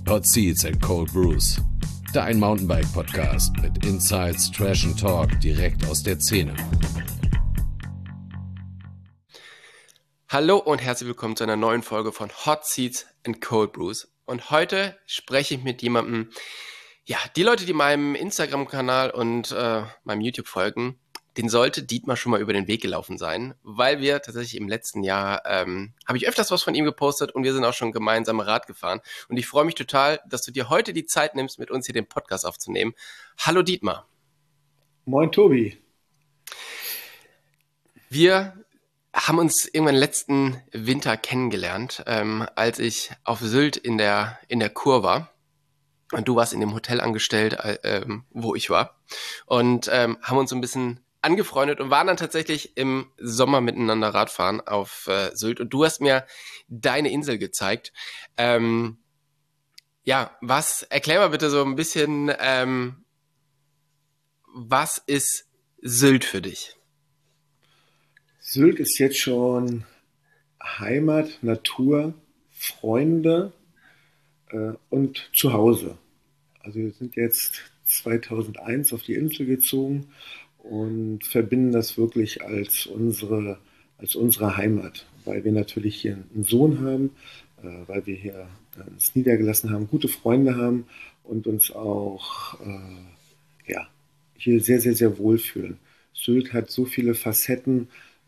Hot Seats and Cold Brews. Dein Mountainbike-Podcast mit Insights, Trash and Talk direkt aus der Szene. Hallo und herzlich willkommen zu einer neuen Folge von Hot Seats and Cold Brews. Und heute spreche ich mit jemandem, ja, die Leute, die meinem Instagram-Kanal und meinem YouTube folgen, den sollte Dietmar schon mal über den Weg gelaufen sein, weil wir tatsächlich im letzten Jahr, habe ich öfters was von ihm gepostet und wir sind auch schon gemeinsam Rad gefahren. Und ich freue mich total, dass du dir heute die Zeit nimmst, mit uns hier den Podcast aufzunehmen. Hallo Dietmar. Moin Tobi. Wir haben uns irgendwann letzten Winter kennengelernt, als ich auf Sylt in der Kur war. Und du warst in dem Hotel angestellt, wo ich war. Und haben uns so ein bisschen angefreundet und waren dann tatsächlich im Sommer miteinander Radfahren auf Sylt. Und du hast mir deine Insel gezeigt. Erklär mal bitte so ein bisschen, was ist Sylt für dich? Sylt ist jetzt schon Heimat, Natur, Freunde und Zuhause. Also wir sind jetzt 2001 auf die Insel gezogen und verbinden das wirklich als unsere Heimat, weil wir natürlich hier einen Sohn haben, weil wir hier uns niedergelassen haben, gute Freunde haben und uns auch hier sehr, sehr, sehr wohlfühlen. Sylt hat so viele Facetten,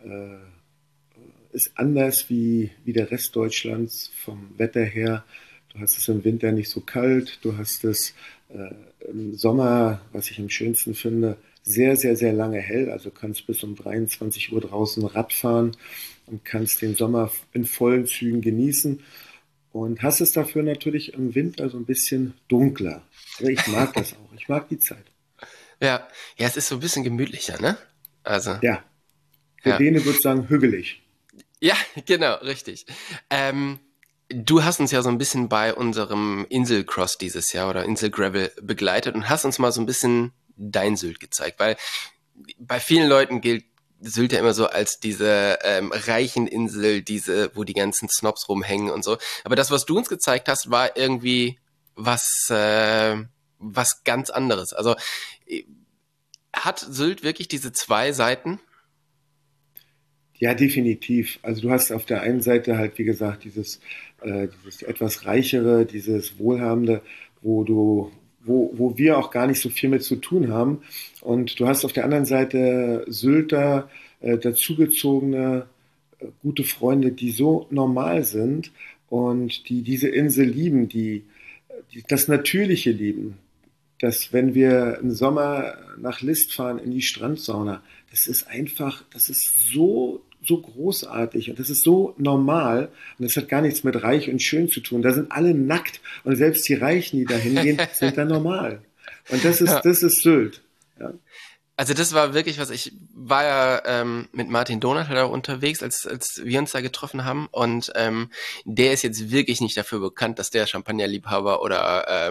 ist anders wie der Rest Deutschlands vom Wetter her. Du hast es im Winter nicht so kalt, du hast es im Sommer, was ich am schönsten finde, sehr, sehr, sehr lange hell. Also kannst bis um 23 Uhr draußen Rad fahren und kannst den Sommer in vollen Zügen genießen. Und hast es dafür natürlich im Winter so ein bisschen dunkler. Aber ich mag das auch, ich mag die Zeit. Ja, es ist so ein bisschen gemütlicher, ne? Also. Ja, der Däne würde sagen, hügelig. Ja, genau, richtig. Du hast uns ja so ein bisschen bei unserem Inselcross dieses Jahr oder Inselgravel begleitet und hast uns mal so ein bisschen dein Sylt gezeigt, weil bei vielen Leuten gilt Sylt ja immer so als diese reichen Insel, wo die ganzen Snobs rumhängen und so. Aber das, was du uns gezeigt hast, war irgendwie was ganz anderes. Also hat Sylt wirklich diese zwei Seiten? Ja, definitiv. Also du hast auf der einen Seite halt, wie gesagt, dieses etwas reichere, dieses wohlhabende, wo wir auch gar nicht so viel mit zu tun haben. Und du hast auf der anderen Seite Sylter, dazugezogene, gute Freunde, die so normal sind und die diese Insel lieben, die das Natürliche lieben. Dass wenn wir im Sommer nach List fahren in die Strandsauna, das ist so großartig und das ist so normal und das hat gar nichts mit reich und schön zu tun. Da sind alle nackt und selbst die Reichen, die da hingehen, sind da normal. Und das ist Sylt. Ja. Also das war wirklich was, ich war ja mit Martin Donat da unterwegs, als wir uns da getroffen haben und der ist jetzt wirklich nicht dafür bekannt, dass der Champagnerliebhaber oder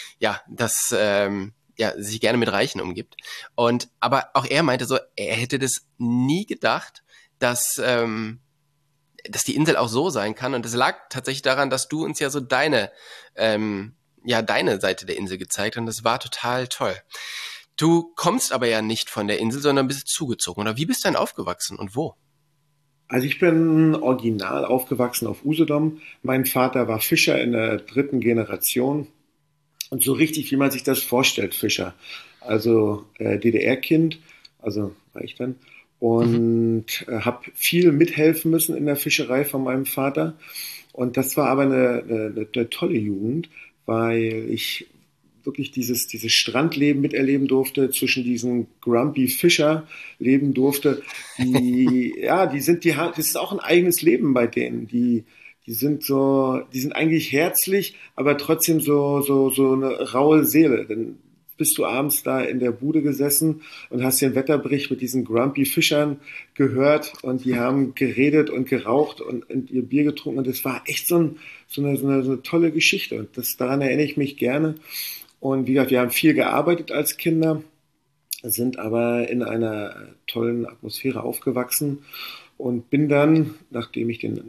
sich gerne mit Reichen umgibt. Aber auch er meinte so, er hätte das nie gedacht, dass die Insel auch so sein kann und das lag tatsächlich daran, dass du uns ja so deine Seite der Insel gezeigt hast und das war total toll. Du kommst aber ja nicht von der Insel, sondern bist zugezogen. Oder wie bist du denn aufgewachsen und wo? Also ich bin original aufgewachsen auf Usedom. Mein Vater war Fischer in der 3. Generation und so richtig, wie man sich das vorstellt, Fischer. Also DDR-Kind, also war ich dann. Und habe viel mithelfen müssen in der Fischerei von meinem Vater. Und das war aber eine tolle Jugend, weil ich wirklich dieses Strandleben miterleben durfte, zwischen diesen Grumpy Fischer leben durfte. Das ist auch ein eigenes Leben bei denen. Die sind eigentlich herzlich, aber trotzdem so eine raue Seele. Dann bist du abends da in der Bude gesessen und hast den Wetterbericht mit diesen Grumpy Fischern gehört und die haben geredet und geraucht und ihr Bier getrunken und es war echt so eine tolle Geschichte und daran erinnere ich mich gerne. Und wie gesagt, wir haben viel gearbeitet als Kinder, sind aber in einer tollen Atmosphäre aufgewachsen und bin dann, nachdem ich den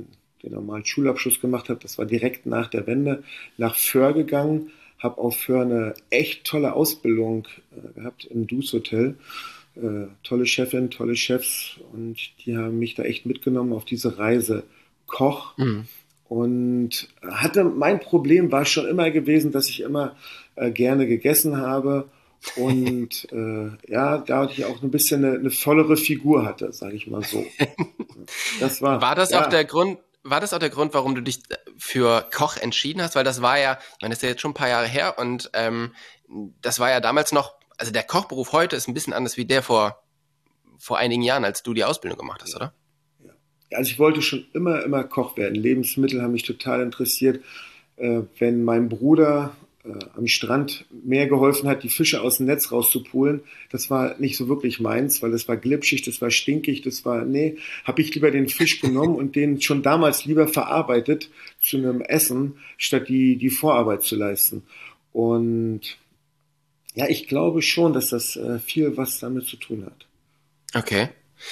den normalen Schulabschluss gemacht habe, das war direkt nach der Wende, nach Föhr gegangen, habe auf Föhr eine echt tolle Ausbildung gehabt im Dus Hotel. Tolle Chefin, tolle Chefs und die haben mich da echt mitgenommen auf diese Reise Koch. Mhm. Und mein Problem war schon immer gewesen, dass ich immer gerne gegessen habe und dadurch ich auch ein bisschen eine vollere Figur hatte, sage ich mal so. Das War das auch der Grund, warum du dich für Koch entschieden hast? Weil das war ja, ich meine, das ist ja jetzt schon ein paar Jahre her und das war ja damals noch, also der Kochberuf heute ist ein bisschen anders wie der vor einigen Jahren, als du die Ausbildung gemacht hast, oder? Also ich wollte schon immer Koch werden. Lebensmittel haben mich total interessiert. Wenn mein Bruder am Strand mehr geholfen hat, die Fische aus dem Netz rauszupulen, das war nicht so wirklich meins, weil das war glitschig, das war stinkig, habe ich lieber den Fisch genommen und den schon damals lieber verarbeitet zu einem Essen, statt die Vorarbeit zu leisten. Und ja, ich glaube schon, dass das viel was damit zu tun hat. Okay.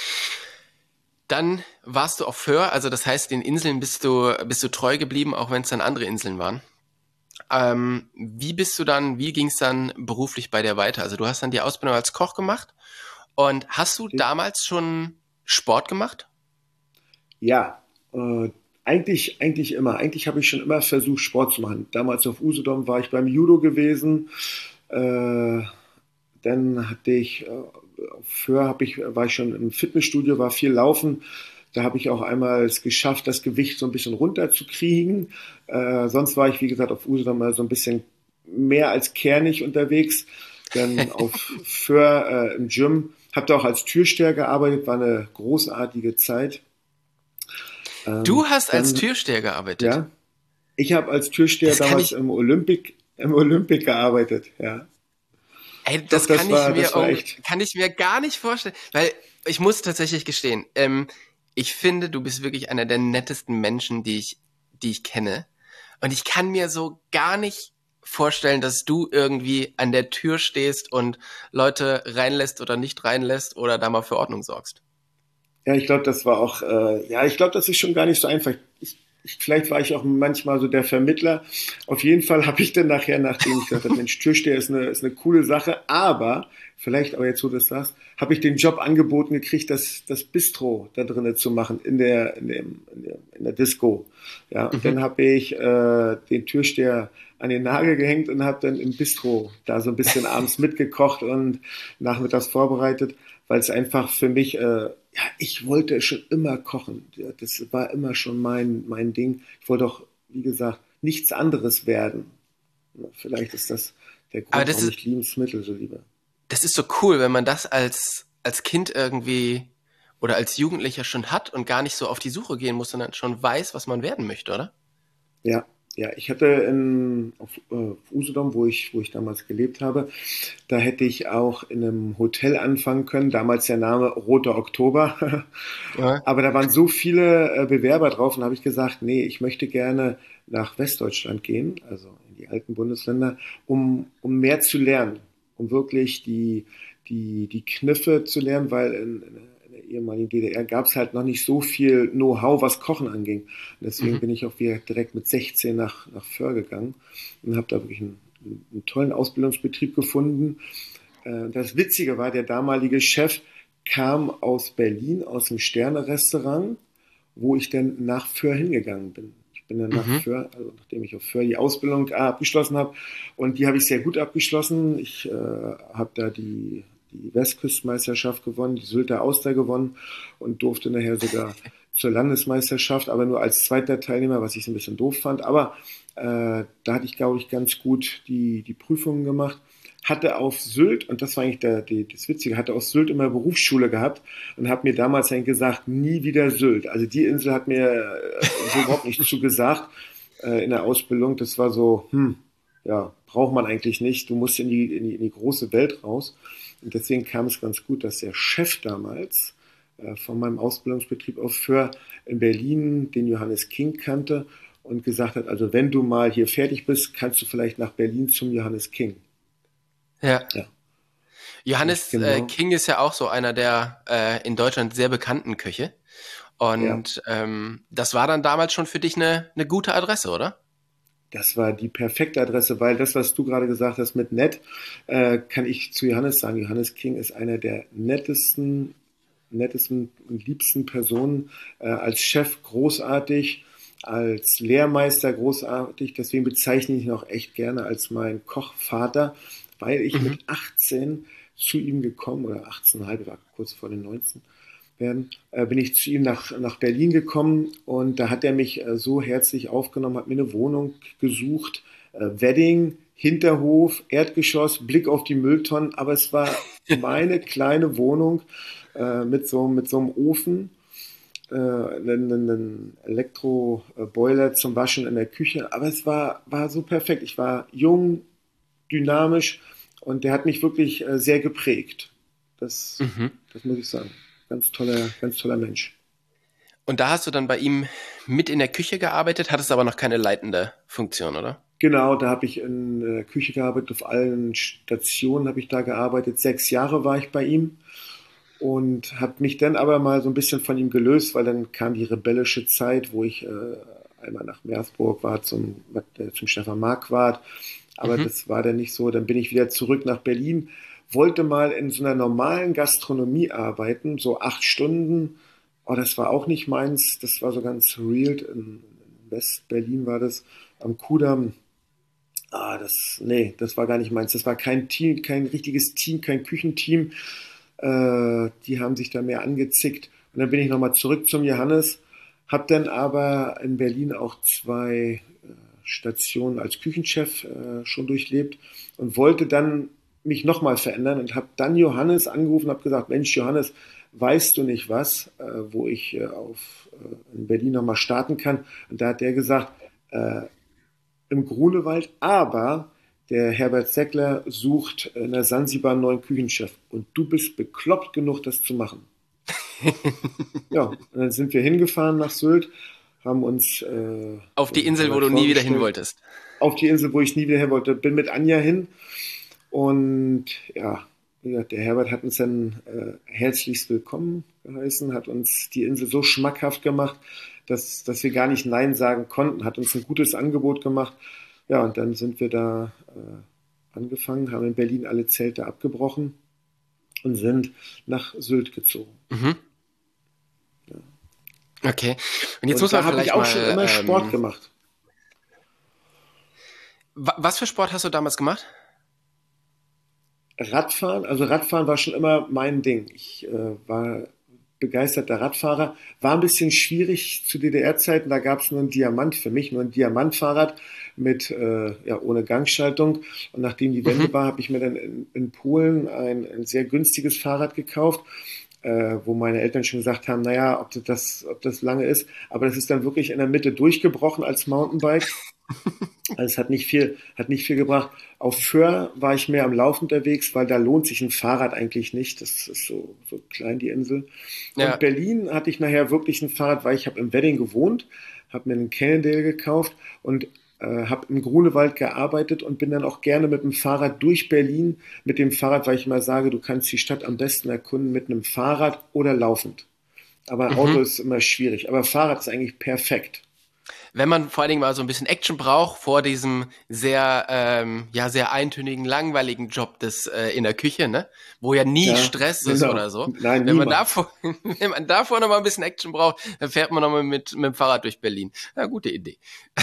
Dann warst du auf Föhr, also das heißt, den Inseln bist du treu geblieben, auch wenn es dann andere Inseln waren. Wie ging es dann beruflich bei dir weiter? Also du hast dann die Ausbildung als Koch gemacht und hast du damals schon Sport gemacht? Ja, eigentlich immer. Eigentlich habe ich schon immer versucht, Sport zu machen. Damals auf Usedom war ich beim Judo gewesen. Dann hatte ich war ich schon im Fitnessstudio, war viel laufen. Da habe ich auch einmal es geschafft, das Gewicht so ein bisschen runterzukriegen. Sonst war ich, wie gesagt, auf Usedom mal so ein bisschen mehr als kernig unterwegs. Dann auf Föhr im Gym. Habe da auch als Türsteher gearbeitet, war eine großartige Zeit. Du hast als Türsteher gearbeitet? Ja, ich habe als Türsteher damals im Olympic gearbeitet, ja. Ey, Doch, kann ich mir gar nicht vorstellen, weil ich muss tatsächlich gestehen, ich finde, du bist wirklich einer der nettesten Menschen, die ich kenne. Und ich kann mir so gar nicht vorstellen, dass du irgendwie an der Tür stehst und Leute reinlässt oder nicht reinlässt oder da mal für Ordnung sorgst. Ja, ich glaube, das war auch, ich glaube, das ist schon gar nicht so einfach. Vielleicht war ich auch manchmal so der Vermittler. Auf jeden Fall habe ich dann nachher, nachdem ich gesagt habe, Mensch, Türsteher ist eine coole Sache, aber jetzt, wo du das sagst, habe ich den Job angeboten gekriegt, das Bistro da drinnen zu machen in der Disco. Ja, und dann habe ich den Türsteher an den Nagel gehängt und habe dann im Bistro da so ein bisschen abends mitgekocht und nachmittags vorbereitet, weil es einfach für mich ich wollte schon immer kochen. Das war immer schon mein Ding. Ich wollte auch, wie gesagt, nichts anderes werden. Vielleicht ist das der Grund, warum ich Lebensmittel so liebe. Das ist so cool, wenn man das als Kind irgendwie oder als Jugendlicher schon hat und gar nicht so auf die Suche gehen muss, sondern schon weiß, was man werden möchte, oder? Ja, ich hatte auf Usedom, wo ich damals gelebt habe, da hätte ich auch in einem Hotel anfangen können, damals der Name Roter Oktober. Ja. Aber da waren so viele Bewerber drauf und habe ich gesagt, nee, ich möchte gerne nach Westdeutschland gehen, also in die alten Bundesländer, um mehr zu lernen, um wirklich die Kniffe zu lernen, weil in der ehemaligen DDR gab es halt noch nicht so viel Know-how, was Kochen anging. Und deswegen bin ich auch wieder direkt mit 16 nach Föhr gegangen und habe da wirklich einen tollen Ausbildungsbetrieb gefunden. Das Witzige war, der damalige Chef kam aus Berlin, aus dem Sterne-Restaurant, wo ich dann nach Föhr hingegangen bin. Ich bin dann nach Föhr, also nachdem ich auf Föhr die Ausbildung abgeschlossen habe, und die habe ich sehr gut abgeschlossen. Ich habe da die Westküstenmeisterschaft gewonnen, die Sylter Auster gewonnen und durfte nachher sogar zur Landesmeisterschaft, aber nur als zweiter Teilnehmer, was ich so ein bisschen doof fand. Aber da hatte ich, glaube ich, ganz gut die Prüfungen gemacht. Hatte auf Sylt, und das war eigentlich das Witzige, hatte auf Sylt immer Berufsschule gehabt und habe mir damals dann gesagt, nie wieder Sylt. Also die Insel hat mir so überhaupt nicht zugesagt in der Ausbildung. Das war so, braucht man eigentlich nicht. Du musst in die große Welt raus. Und deswegen kam es ganz gut, dass der Chef damals von meinem Ausbildungsbetrieb auf Föhr in Berlin den Johannes King kannte und gesagt hat, also wenn du mal hier fertig bist, kannst du vielleicht nach Berlin zum Johannes King. Ja. Johannes King ist ja auch so einer der in Deutschland sehr bekannten Köche. Ja. Und das war dann damals schon für dich eine gute Adresse, oder? Das war die perfekte Adresse, weil das, was du gerade gesagt hast mit nett, kann ich zu Johannes sagen. Johannes King ist einer der nettesten und liebsten Personen. Als Chef großartig, als Lehrmeister großartig. Deswegen bezeichne ich ihn auch echt gerne als meinen Kochvater, weil ich Mhm. mit 18 zu ihm gekommen, oder 18,5, war kurz vor den 19 werden, bin ich zu ihm nach Berlin gekommen und da hat er mich so herzlich aufgenommen, hat mir eine Wohnung gesucht, Wedding, Hinterhof, Erdgeschoss, Blick auf die Mülltonnen, aber es war meine kleine Wohnung mit so einem Ofen, einen Elektroboiler zum Waschen in der Küche, aber war so perfekt. Ich war jung, dynamisch und der hat mich wirklich sehr geprägt. Das, Mhm. das muss ich sagen. Ganz toller Mensch. Und da hast du dann bei ihm mit in der Küche gearbeitet, hattest aber noch keine leitende Funktion, oder? Genau, da habe ich in der Küche gearbeitet, auf allen Stationen habe ich da gearbeitet. 6 Jahre war ich bei ihm und habe mich dann aber mal so ein bisschen von ihm gelöst, weil dann kam die rebellische Zeit, wo ich einmal nach Meersburg war zum Stefan Marquardt, aber Mhm. das war dann nicht so. Dann bin ich wieder zurück nach Berlin, wollte mal in so einer normalen Gastronomie arbeiten, so 8 Stunden. Oh, das war auch nicht meins. Das war so ganz real. In West-Berlin war das am Kudamm. Nee, das war gar nicht meins. Das war kein Team, kein richtiges Team, kein Küchenteam. Die haben sich da mehr angezickt. Und dann bin ich nochmal zurück zum Johannes, habe dann aber in Berlin auch 2 Stationen als Küchenchef schon durchlebt und wollte dann mich nochmal verändern und habe dann Johannes angerufen und habe gesagt, Mensch Johannes, weißt du nicht was, wo ich in Berlin nochmal starten kann? Und da hat der gesagt, äh, im Grunewald, aber der Herbert Seckler sucht in der Sansibar einen neuen Küchenchef und du bist bekloppt genug, das zu machen. Ja, und dann sind wir hingefahren nach Sylt, haben uns Auf die Insel, wo Herbert du nie wieder hin vorgestellt, wolltest. auf die Insel, wo ich nie wieder hin wollte. Bin mit Anja hin und ja, wie gesagt, der Herbert hat uns dann herzlichst willkommen geheißen, hat uns die Insel so schmackhaft gemacht, dass wir gar nicht Nein sagen konnten, hat uns ein gutes Angebot gemacht. Ja, und dann sind wir da angefangen, haben in Berlin alle Zelte abgebrochen und sind nach Sylt gezogen. Mhm. Okay. Und jetzt muss Und man da habe ich vielleicht auch schon mal, immer Sport gemacht. was für Sport hast du damals gemacht? Radfahren war schon immer mein Ding. Ich war begeisterter Radfahrer. War ein bisschen schwierig zu DDR-Zeiten, da gab es nur einen Diamant für mich, nur ein Diamantfahrrad mit ja, ohne Gangschaltung. Und nachdem die Mhm. Wende war, habe ich mir dann in Polen ein sehr günstiges Fahrrad gekauft, wo meine Eltern schon gesagt haben, naja, ob das lange ist. Aber das ist dann wirklich in der Mitte durchgebrochen als Mountainbike. Also es hat nicht viel gebracht. Auf Föhr war ich mehr am Lauf unterwegs, weil da lohnt sich ein Fahrrad eigentlich nicht. Das ist so klein, die Insel. Und Ja. Berlin hatte ich nachher wirklich ein Fahrrad, weil ich habe im Wedding gewohnt, habe mir einen Cannondale gekauft und habe im Grunewald gearbeitet und bin dann auch gerne mit dem Fahrrad durch Berlin. Mit dem Fahrrad, weil ich immer sage, du kannst die Stadt am besten erkunden mit einem Fahrrad oder laufend. Aber Auto Mhm. ist immer schwierig. Aber Fahrrad ist eigentlich perfekt. Wenn man vor allen Dingen mal so ein bisschen Action braucht vor diesem sehr, ja, sehr eintönigen, langweiligen Job des in der Küche, ne? Wo ja nie Ja, Stress ist oder genau. so. Nein, Wenn man niemals. davor, wenn man davor noch mal ein bisschen Action braucht, dann fährt man noch mal mit dem Fahrrad durch Berlin. Ja, gute Idee.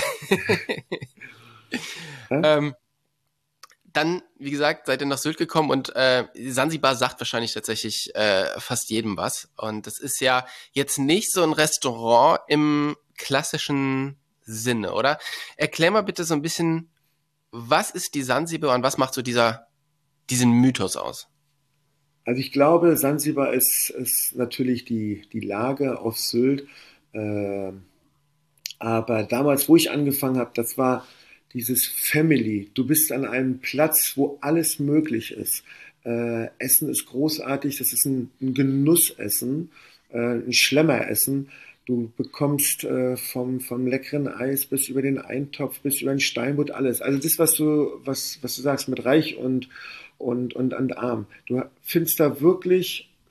Ja? Ähm, Dann, wie gesagt, seid ihr nach Sylt gekommen und Sansibar sagt wahrscheinlich tatsächlich fast jedem was. Und das ist ja jetzt nicht so ein Restaurant im klassischen Sinne, oder? Erklär mal bitte so ein bisschen, was ist die Sansibar und was macht so diesen Mythos aus? Also ich glaube, Sansibar ist natürlich die Lage auf Sylt. Ähm, aber damals, wo ich angefangen habe, das war dieses Family. Du bist an einem Platz, wo alles möglich ist. Essen ist großartig, das ist ein Genussessen, ein Schlemmeressen. Du bekommst vom leckeren Eis bis über den Eintopf, bis über den Steinbutt alles. Also das, was du sagst mit reich und arm. Du findest da wirklich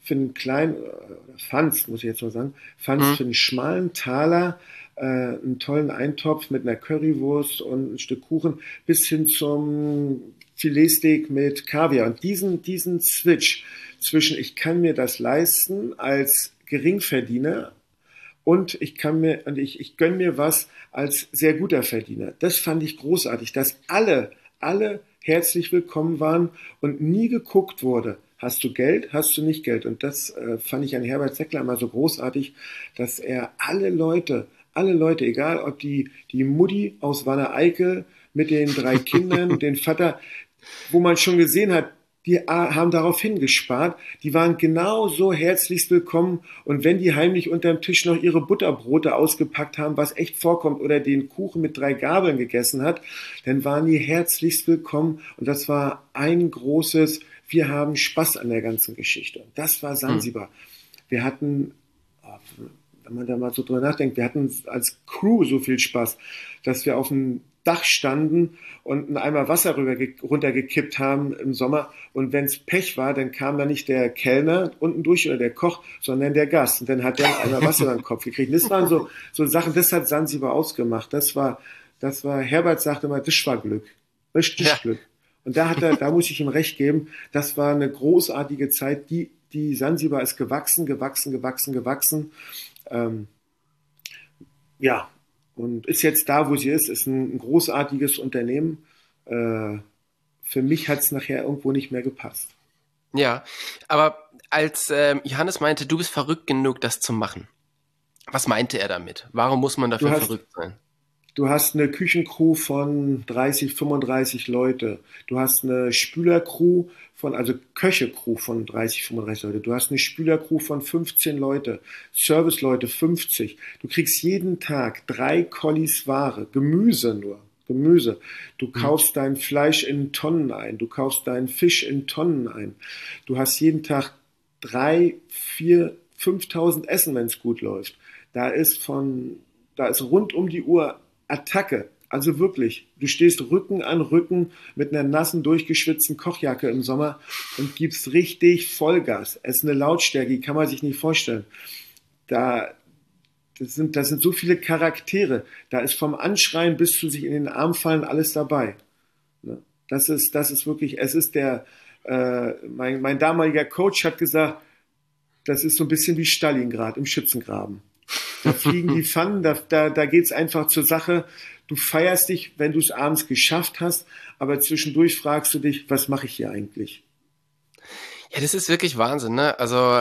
für einen kleinen, fandst, muss ich jetzt mal sagen, fandst für einen schmalen Taler einen tollen Eintopf mit einer Currywurst und ein Stück Kuchen bis hin zum Filetsteak mit Kaviar. Und diesen Switch zwischen ich kann mir das leisten als Geringverdiener und ich gönne mir was als sehr guter Verdiener. Das fand ich großartig, dass alle herzlich willkommen waren und nie geguckt wurde. Hast du Geld, hast du nicht Geld? Und das fand ich an Herbert Seckler immer so großartig, dass er alle Leute, egal ob die Mutti aus Wanne-Eickel mit den 3 Kindern, den Vater, wo man schon gesehen hat, die haben darauf hingespart, die waren genauso herzlichst willkommen und wenn die heimlich unterm Tisch noch ihre Butterbrote ausgepackt haben, was echt vorkommt, oder den Kuchen mit 3 Gabeln gegessen hat, dann waren die herzlichst willkommen und das war ein großes, wir haben Spaß an der ganzen Geschichte. Und das war Sansibar. Wir hatten, wenn man da mal so drüber nachdenkt, wir hatten als Crew so viel Spaß, dass wir auf dem Dach standen und einen Eimer Wasser runtergekippt haben im Sommer. Und wenn es Pech war, dann kam da nicht der Kellner unten durch oder der Koch, sondern der Gast. Und dann hat der einen Eimer Wasser über den Kopf gekriegt. Und das waren so Sachen, das hat Sansibar ausgemacht. Das war, Herbert sagte immer, das war Glück. Das ist Glück. Und da muss ich ihm recht geben, das war eine großartige Zeit. Die Sansibar ist gewachsen. Ja. Und ist jetzt da, wo sie ist ein großartiges Unternehmen. Für mich hat es nachher irgendwo nicht mehr gepasst. Ja, aber als Johannes meinte, du bist verrückt genug, das zu machen. Was meinte er damit? Warum muss man dafür verrückt sein? Du hast eine Küchencrew von 30, 35 Leute. Du hast eine Spülercrew also Köchecrew von 30, 35 Leute. Du hast eine Spülercrew von 15 Leute. Serviceleute 50. Du kriegst jeden Tag 3 Kollis Ware. Gemüse nur. Gemüse. Du kaufst dein Fleisch in Tonnen ein. Du kaufst deinen Fisch in Tonnen ein. Du hast jeden Tag 3, 4, 5.000 Essen, wenn es gut läuft. Da ist rund um die Uhr Attacke. Also wirklich, du stehst Rücken an Rücken mit einer nassen, durchgeschwitzten Kochjacke im Sommer und gibst richtig Vollgas. Es ist eine Lautstärke, die kann man sich nicht vorstellen. Das sind so viele Charaktere. Da ist vom Anschreien bis zu sich in den Arm fallen alles dabei. Das ist wirklich, es ist mein damaliger Coach hat gesagt, das ist so ein bisschen wie Stalingrad im Schützengraben. Da fliegen die Pfannen, da geht's einfach zur Sache. Du feierst dich, wenn du es abends geschafft hast, aber zwischendurch fragst du dich, was mache ich hier eigentlich? Ja, das ist wirklich Wahnsinn, ne? Also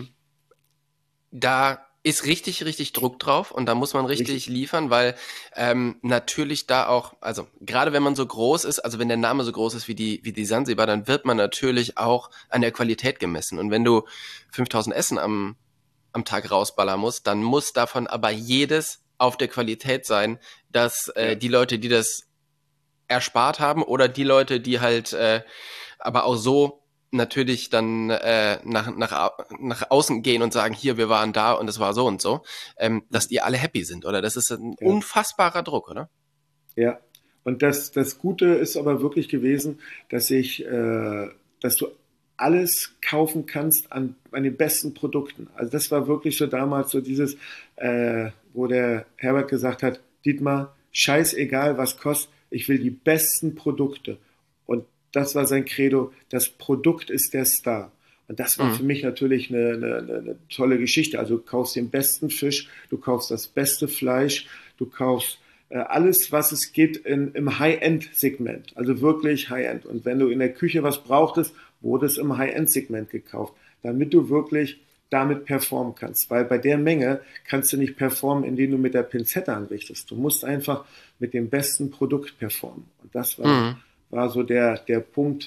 da ist richtig, richtig Druck drauf und da muss man richtig liefern, weil natürlich da auch, also gerade wenn man so groß ist, also wenn der Name so groß ist wie die Sansibar, dann wird man natürlich auch an der Qualität gemessen. Und wenn du 5.000 Essen am Tag rausballern musst, dann muss davon aber jedes auf der Qualität sein, dass die Leute, die das erspart haben oder die Leute, die halt aber auch so natürlich dann nach außen gehen und sagen, hier, wir waren da und es war so und so, dass die alle happy sind, oder? Das ist ein unfassbarer Druck, oder? Ja, und das Gute ist aber wirklich gewesen, dass du alles kaufen kannst an den besten Produkten. Also das war wirklich so damals so dieses, wo der Herbert gesagt hat, Dietmar, scheißegal was kostet, ich will die besten Produkte. Und das war sein Credo, das Produkt ist der Star. Und das war für mich natürlich eine tolle Geschichte. Also du kaufst den besten Fisch, du kaufst das beste Fleisch, du kaufst alles, was es gibt im High-End-Segment. Also wirklich High-End. Und wenn du in der Küche was brauchtest, wurde es im High-End-Segment gekauft, damit du wirklich damit performen kannst. Weil bei der Menge kannst du nicht performen, indem du mit der Pinzette anrichtest. Du musst einfach mit dem besten Produkt performen. Und das war so der Punkt,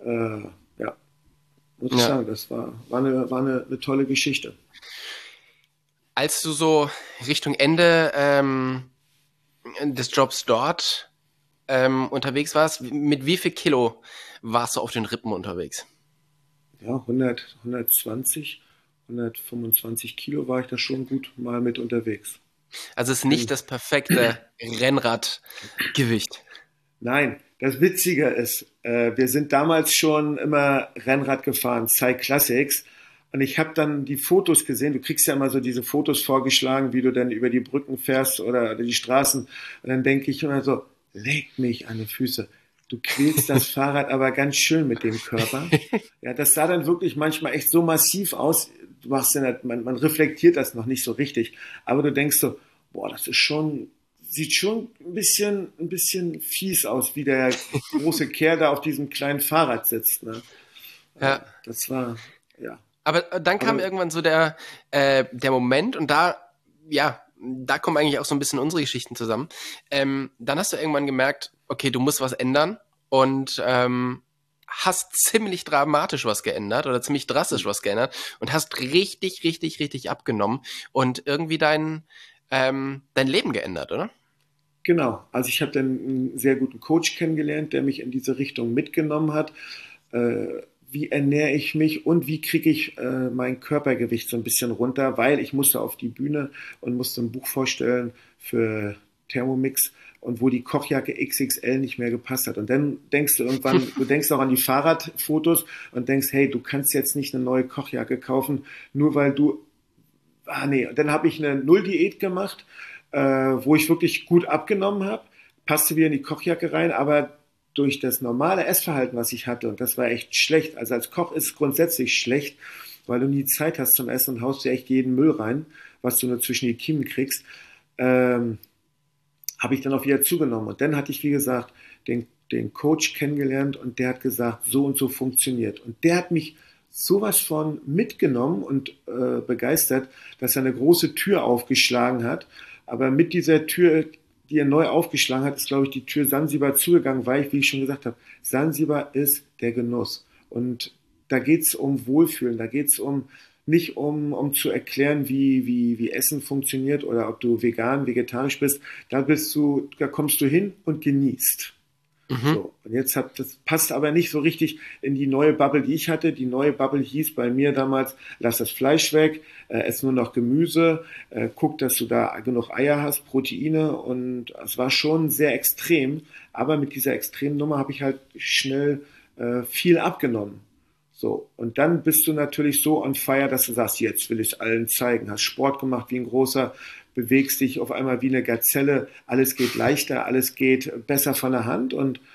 muss ich sagen, das war eine tolle Geschichte. Als du so Richtung Ende des Jobs dort unterwegs warst, mit wie viel Kilo warst du auf den Rippen unterwegs? Ja, 120, 125 Kilo war ich da schon gut mal mit unterwegs. Also es ist nicht das perfekte Rennradgewicht. Nein, das Witzige ist, wir sind damals schon immer Rennrad gefahren, Cyclassics, Und ich habe dann die Fotos gesehen. Du kriegst ja immer so diese Fotos vorgeschlagen, wie du dann über die Brücken fährst oder die Straßen. Und dann denke ich immer so, leg mich an die Füße. Du quälst das Fahrrad aber ganz schön mit dem Körper. Ja, das sah dann wirklich manchmal echt so massiv aus. Du machst ja, man reflektiert das noch nicht so richtig. Aber du denkst so, boah, das ist schon, sieht schon ein bisschen fies aus, wie der große Kerl da auf diesem kleinen Fahrrad sitzt. Ne? Ja. Das war, ja. Aber dann kam Aber irgendwann so der Moment und da kommen eigentlich auch so ein bisschen unsere Geschichten zusammen. Dann hast du irgendwann gemerkt, okay, du musst was ändern und hast ziemlich dramatisch was geändert oder ziemlich drastisch was geändert und hast richtig, richtig, richtig abgenommen und irgendwie dein Leben geändert, oder? genau, also ich habe dann einen sehr guten Coach kennengelernt, der mich in diese Richtung mitgenommen hat. Wie ernähre ich mich und wie kriege ich mein Körpergewicht so ein bisschen runter, weil ich musste auf die Bühne und musste ein Buch vorstellen für Thermomix und wo die Kochjacke XXL nicht mehr gepasst hat. Und dann denkst du irgendwann, du denkst auch an die Fahrradfotos und denkst, hey, du kannst jetzt nicht eine neue Kochjacke kaufen, nur weil du, nee, und dann habe ich eine Null-Diät gemacht, wo ich wirklich gut abgenommen habe, passte wieder in die Kochjacke rein, aber durch das normale Essverhalten, was ich hatte, und das war echt schlecht, also als Koch ist es grundsätzlich schlecht, weil du nie Zeit hast zum Essen und haust dir echt jeden Müll rein, was du nur zwischen die Kiemen kriegst, habe ich dann auch wieder zugenommen. Und dann hatte ich, wie gesagt, den Coach kennengelernt und der hat gesagt, so und so funktioniert. Und der hat mich sowas von mitgenommen und begeistert, dass er eine große Tür aufgeschlagen hat. Aber mit dieser Tür, die er neu aufgeschlagen hat, ist, glaube ich, die Tür Sansibar zugegangen, weil, wie ich schon gesagt habe, Sansibar ist der Genuss. Und da geht es um Wohlfühlen, da geht es nicht um zu erklären, wie Essen funktioniert oder ob du vegan, vegetarisch bist. Da kommst du hin und genießt. Mhm. So, und das passt aber nicht so richtig in die neue Bubble, die ich hatte. Die neue Bubble hieß bei mir damals, lass das Fleisch weg, ess nur noch Gemüse, guck, dass du da genug Eier hast, Proteine und es war schon sehr extrem, aber mit dieser extremen Nummer habe ich halt schnell viel abgenommen. So, und dann bist du natürlich so on fire, dass du sagst, jetzt will ich es allen zeigen. Hast Sport gemacht wie ein großer, bewegst dich auf einmal wie eine Gazelle, alles geht leichter, alles geht besser von der Hand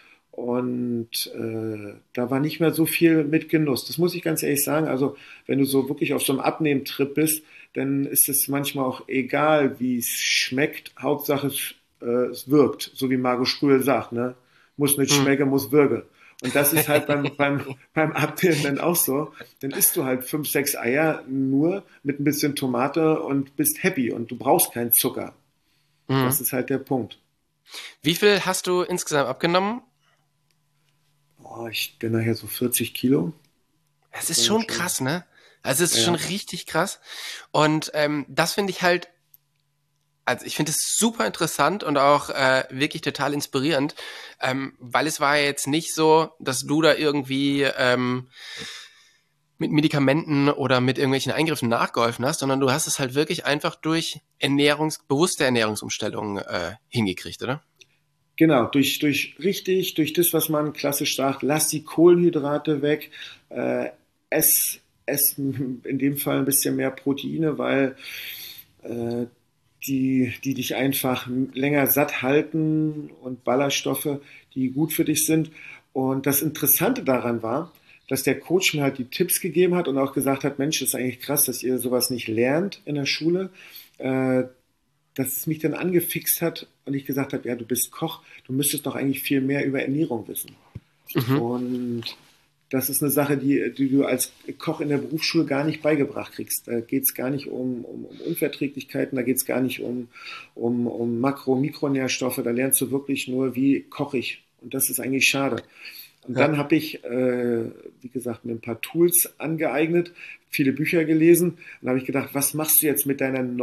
und da war nicht mehr so viel mit Genuss. Das muss ich ganz ehrlich sagen. Also wenn du so wirklich auf so einem Abnehmtrip bist, dann ist es manchmal auch egal, wie es schmeckt. Hauptsache es wirkt, so wie Margot Ströhl sagt, ne? Muss nicht Mhm. schmecken, muss wirken. Und das ist halt beim Abnehmen dann auch so. Dann isst du halt 5, 6 Eier nur mit ein bisschen Tomate und bist happy und du brauchst keinen Zucker. Mhm. Das ist halt der Punkt. Wie viel hast du insgesamt abgenommen? Oh, ich bin nachher so 40 Kilo. Das Das ist war schon schon, krass, ne? Also es ist schon ja, richtig krass. Und das finde ich halt, also ich finde es super interessant und auch wirklich total inspirierend, weil es war ja jetzt nicht so, dass du da irgendwie mit Medikamenten oder mit irgendwelchen Eingriffen nachgeholfen hast, sondern du hast es halt wirklich einfach durch bewusste Ernährungsumstellungen hingekriegt, oder? genau, durch das, was man klassisch sagt, lass die Kohlenhydrate weg, äh, ess in dem Fall ein bisschen mehr Proteine, weil äh, die dich einfach länger satt halten und Ballaststoffe, die gut für dich sind. Und das Interessante daran war, dass der Coach mir halt die Tipps gegeben hat und auch gesagt hat, Mensch, das ist eigentlich krass, dass ihr sowas nicht lernt in der Schule. Äh, Dass es mich dann angefixt hat und ich gesagt habe, ja, du bist Koch, du müsstest doch eigentlich viel mehr über Ernährung wissen. Mhm. Und das ist eine Sache, die du als Koch in der Berufsschule gar nicht beigebracht kriegst. Da geht es gar nicht um Unverträglichkeiten, da geht es gar nicht um Makro-, Mikronährstoffe, da lernst du wirklich nur, wie koche ich. Und das ist eigentlich schade. Und Ja. dann habe ich, wie gesagt, mir ein paar Tools angeeignet, viele Bücher gelesen und dann habe ich gedacht, was machst du jetzt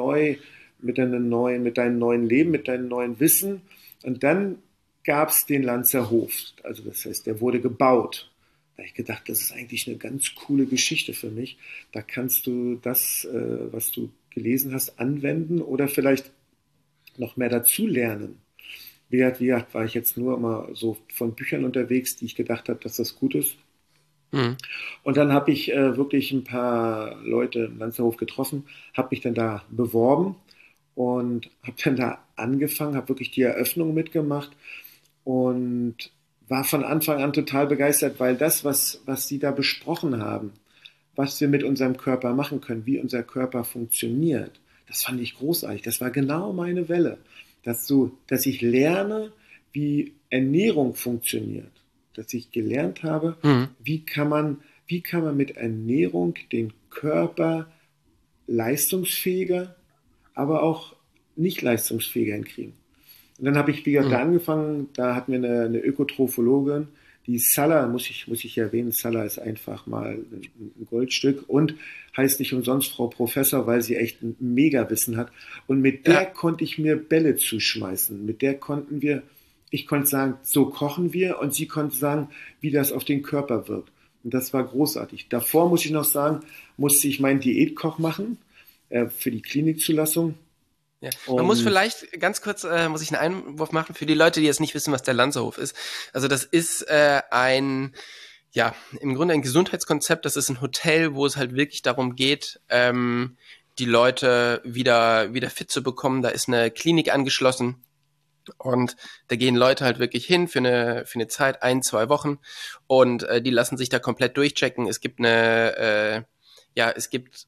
mit deinem neuen Leben, mit deinem neuen Wissen? Und dann gab es den Lanzer Hof. Also das heißt, der wurde gebaut. Da habe ich gedacht, das ist eigentlich eine ganz coole Geschichte für mich. Da kannst du das, was du gelesen hast, anwenden oder vielleicht noch mehr dazu lernen. Wie gesagt, war ich jetzt nur immer so von Büchern unterwegs, die ich gedacht habe, dass das gut ist. Mhm. Und dann habe ich wirklich ein paar Leute im Lanzerhof getroffen, habe mich dann da beworben und habe dann da angefangen, habe wirklich die Eröffnung mitgemacht und war von Anfang an total begeistert, weil das, was die da besprochen haben, was wir mit unserem Körper machen können, wie unser Körper funktioniert, das fand ich großartig. Das war genau meine Welle, dass ich lerne, wie Ernährung funktioniert, dass ich gelernt habe, Mhm. wie kann man mit Ernährung den Körper leistungsfähiger, aber auch nicht leistungsfähiger hinkriegen. Und dann habe ich, wie gesagt, da Mhm. angefangen, da hatten wir eine Ökotrophologin, die Salah, muss ich erwähnen, Salah ist einfach mal ein Goldstück und heißt nicht umsonst Frau Professor, weil sie echt ein Mega-Wissen hat. Und mit der Ja. konnte ich mir Bälle zuschmeißen. Mit der konnten wir, ich konnte sagen, so kochen wir und sie konnte sagen, wie das auf den Körper wirkt. Und das war großartig. Davor muss ich noch sagen, musste ich meinen Diätkoch machen für die Klinikzulassung. Ja. Man muss Und vielleicht ganz kurz, muss ich einen Einwurf machen für die Leute, die jetzt nicht wissen, was der Lanzerhof ist. Also das ist ja, im Grunde ein Gesundheitskonzept. Das ist ein Hotel, wo es halt wirklich darum geht, die Leute wieder fit zu bekommen. Da ist eine Klinik angeschlossen. Und da gehen Leute halt wirklich hin für eine Zeit, 1, 2 Wochen, und die lassen sich da komplett durchchecken. Es gibt es gibt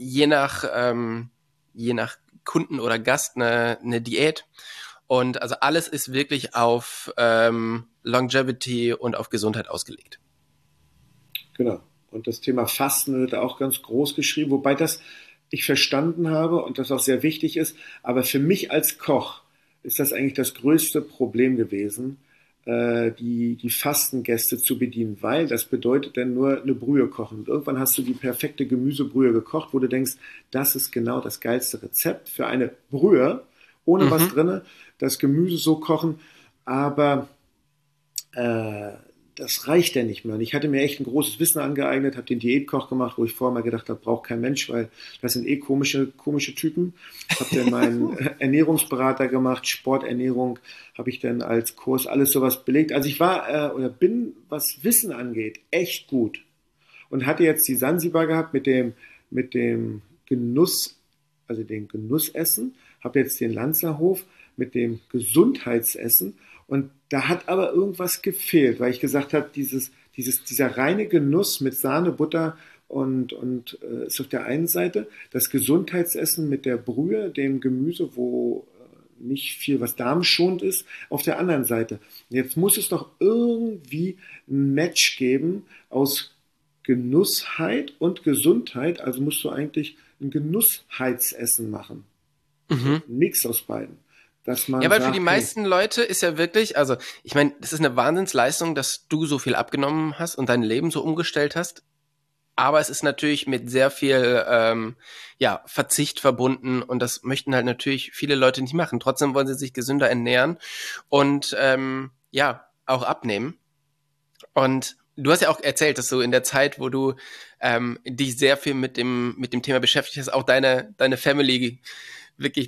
je nach Kunden oder Gast eine Diät. Und also alles ist wirklich auf Longevity und auf Gesundheit ausgelegt. genau. Und das Thema Fasten wird auch ganz groß geschrieben, wobei das ich verstanden habe und das auch sehr wichtig ist. Aber für mich als Koch ist das eigentlich das größte Problem gewesen, die Fastengäste zu bedienen, weil das bedeutet dann nur eine Brühe kochen. Und irgendwann hast du die perfekte Gemüsebrühe gekocht, wo du denkst, das ist genau das geilste Rezept für eine Brühe, ohne was Mhm. drinne, das Gemüse so kochen, aber äh, das reicht ja nicht mehr. Und ich hatte mir echt ein großes Wissen angeeignet, habe den Diätkoch gemacht, wo ich vorher mal gedacht habe, braucht kein Mensch, weil das sind eh komische Typen. Habe dann meinen Ernährungsberater gemacht, Sporternährung habe ich dann als Kurs alles sowas belegt. Also ich war oder bin, was Wissen angeht, echt gut. Und hatte jetzt die Sansibar gehabt mit dem Genuss, also dem Genussessen, habe jetzt den Lanzerhof mit dem Gesundheitsessen und da hat aber irgendwas gefehlt, weil ich gesagt habe, dieser reine Genuss mit Sahne, Butter und ist auf der einen Seite das Gesundheitsessen mit der Brühe, dem Gemüse, wo nicht viel, was darmschonend ist, auf der anderen Seite. Jetzt muss es doch irgendwie ein Match geben aus Genussheit und Gesundheit, also musst du eigentlich ein Genussheitsessen machen. So Mhm. ein Mix aus beiden. Dass Ja, man weil für die sagt, hey, meisten Leute ist ja wirklich, also ich meine, das ist eine Wahnsinnsleistung, dass du so viel abgenommen hast und dein Leben so umgestellt hast. Aber es ist natürlich mit sehr viel Verzicht verbunden, und das möchten halt natürlich viele Leute nicht machen. Trotzdem wollen sie sich gesünder ernähren und auch abnehmen. Und du hast ja auch erzählt, dass du in der Zeit, wo du dich sehr viel mit dem Thema beschäftigt hast, auch deine Family wirklich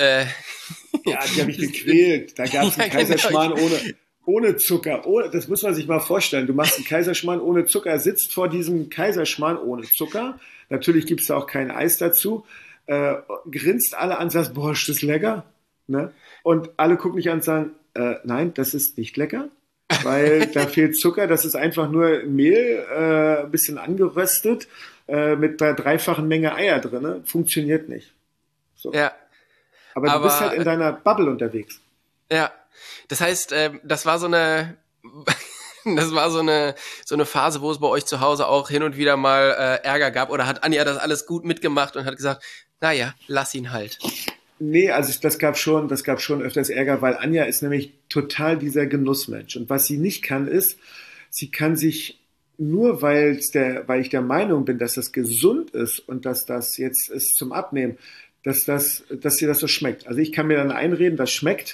ja, die habe ich bis gequält. Da gab es einen ja, genau. Kaiserschmarrn ohne Zucker. Das muss man sich mal vorstellen. Du machst einen Kaiserschmarrn ohne Zucker, sitzt vor diesem Kaiserschmarrn ohne Zucker. Natürlich gibt es da auch kein Eis dazu. Grinst alle an, sagst, boah, ist das lecker? Ne? Und alle gucken mich an und sagen, nein, das ist nicht lecker, weil da fehlt Zucker. Das ist einfach nur Mehl, ein bisschen angeröstet, mit der dreifachen Menge Eier drin. Funktioniert nicht. So. Ja, Aber du bist halt aber in deiner Bubble unterwegs. ja, das heißt, das war so eine, das war so eine Phase, wo es bei euch zu Hause auch hin und wieder mal Ärger gab, oder hat Anja das alles gut mitgemacht und hat gesagt, naja, lass ihn halt. Nee, also das gab schon öfters Ärger, weil Anja ist nämlich total dieser Genussmensch. Und was sie nicht kann, ist, sie kann sich nur, weil ich der Meinung bin, dass das gesund ist und dass das jetzt ist zum Abnehmen, dass ihr das so schmeckt. Also ich kann mir dann einreden, das schmeckt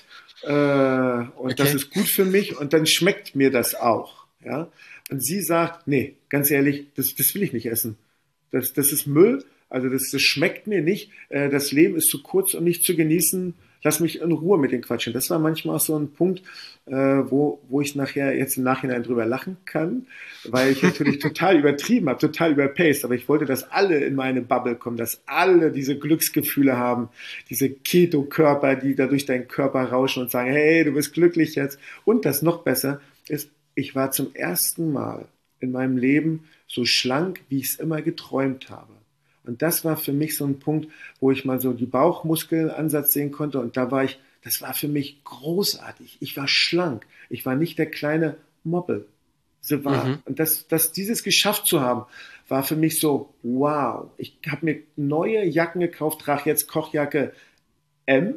und das Okay. ist gut für mich und dann schmeckt mir das auch. Ja? Und sie sagt, nee, ganz ehrlich, das will ich nicht essen. Das ist Müll, also das schmeckt mir nicht. Das Leben ist zu kurz, um nicht zu genießen. Lass mich in Ruhe mit den Quatschen. Das war manchmal auch so ein Punkt, wo ich nachher jetzt im Nachhinein drüber lachen kann, weil ich natürlich total übertrieben habe, total überpaced. Aber ich wollte, dass alle in meine Bubble kommen, dass alle diese Glücksgefühle haben, diese Keto-Körper, die da durch deinen Körper rauschen und sagen, hey, du bist glücklich jetzt. Und das noch besser ist, ich war zum ersten Mal in meinem Leben so schlank, wie ich es immer geträumt habe. Und das war für mich so ein Punkt, wo ich mal so die Bauchmuskelansatz sehen konnte. Und das war für mich großartig. Ich war schlank. Ich war nicht der kleine Moppel. So war. Und dieses geschafft zu haben, war für mich so, wow. Ich habe mir neue Jacken gekauft, trage jetzt Kochjacke M.